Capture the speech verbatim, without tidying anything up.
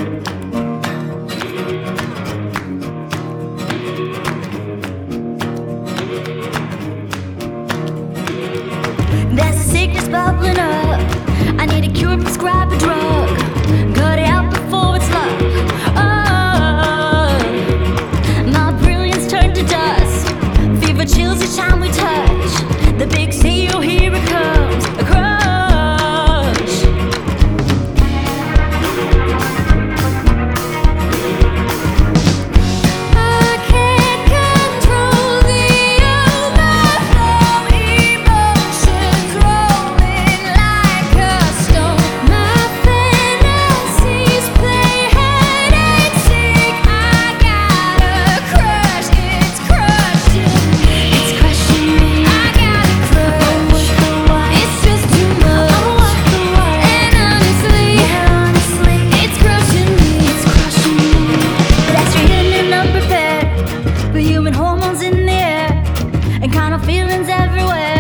There's a sickness bubbling up. I need a cure, prescribe a drug. Cut it out before it's love. Oh, my brilliance turned to dust. Fever chills each time we touch. The big seal, here it comes. A crush. I can't control the overflow. Emotions rolling like a stone. My fantasies play hide and seek. I got a crush, it's crushing. It's crushing me. I got a crush. It's just too much. And honestly, honestly, it's crushing me. It's crushing me. Pedestrian and unprepared, but human hormones in the air, and kind of feelings everywhere.